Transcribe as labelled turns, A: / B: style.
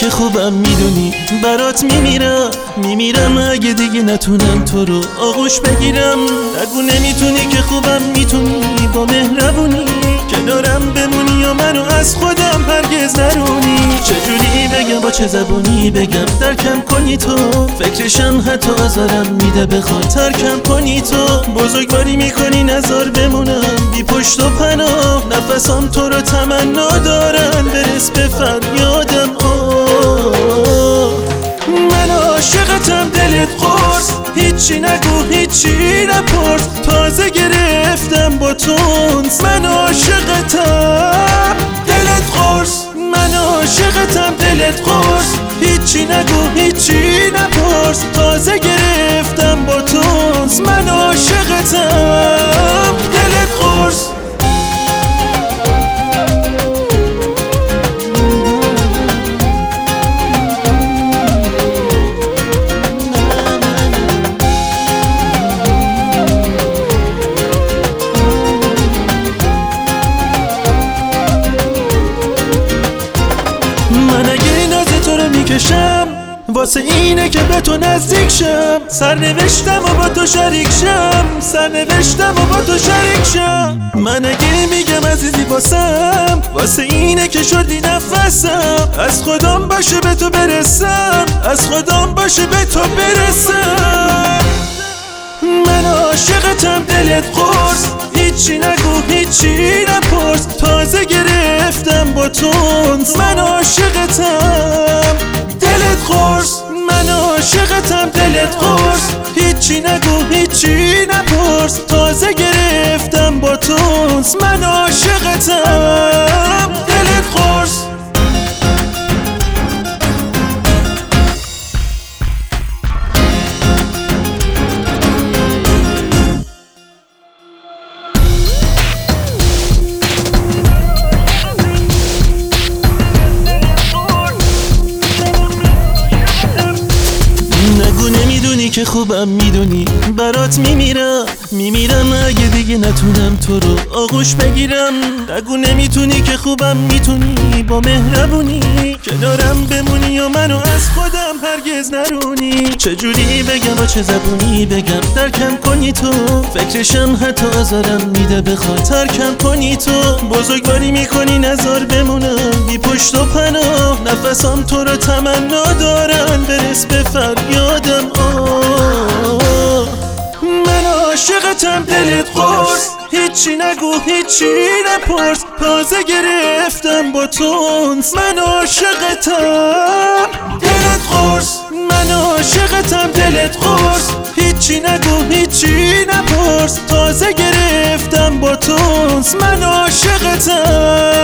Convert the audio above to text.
A: که خوبم میدونی برات میمیرم اگه دیگه نتونم تو رو آغوش بگیرم. نگو نمیتونی که خوبم میتونی با مهربونی کنارم بمونی یا منو از خودم هرگز نرونی. چجوری بگم با چه زبونی بگم درکم کنی تو، فکرشم حتی آزارم میده بخواد ترکم کنی تو. بزرگواری میکنی نزار بمونم بی پشت و پناه، نفسام تو رو تمنا دارن برس به فریادم. من عاشقتم دلت قرص، هیچی نگو هیچی نپرس، تازه گرفتم با تونس. من عاشقتم دلت قرص، من عاشقتم دلت قرص، هیچی نگو هیچی نپرس، تازه گرفتم با تونس. من عاشقتم دلت قرص. من اگه ناز تو رو میکشم واسه اینه که به تو نزدیک شم، سرنوشتم و با تو شریک شم، سرنوشتم و با تو شریک شم. من اگه میگم عزیزی واسه اینه که شدی نفسم، از خودم باشه به تو برسم، از خودم باشه به تو برسم. من عاشقتم دلت قرص، هیچی نگو هیچی نپرس، تازه گرفتم با تونس. من عاشقتم دلت قرص، من عاشقتم دلت قرص، هیچی نگو هیچی نپرس، تازه گرفتم با تونس. من عاشقتم دلت قرص. نگو نمیدونی که خوبم میدونی برات میمیرم اگه دیگه نتونم تو رو آغوش بگیرم. نگو نمیتونی که خوبم میتونی با مهربونی کنارم بمونی یا منو از خودم هرگز نرونی. چجوری بگم با چه زبونی بگم درکم کنی تو، فکرشم حتی آزارم میده بخواد ترکم کنی تو. بزرگواری میکنی نزار بمونم بی پشت و پناه، نفسام تو رو تمنا دارن برس به فریادم. من عاشقتم دلت قرص، هیچی نگو هیچی نپرس، تازه گرفتم با تونس. من عاشقتم دلت قرص، من عاشقتم دلت قرص، هیچی نگو هیچی نپرس، تازه گرفتم با تونس. من عاشقتم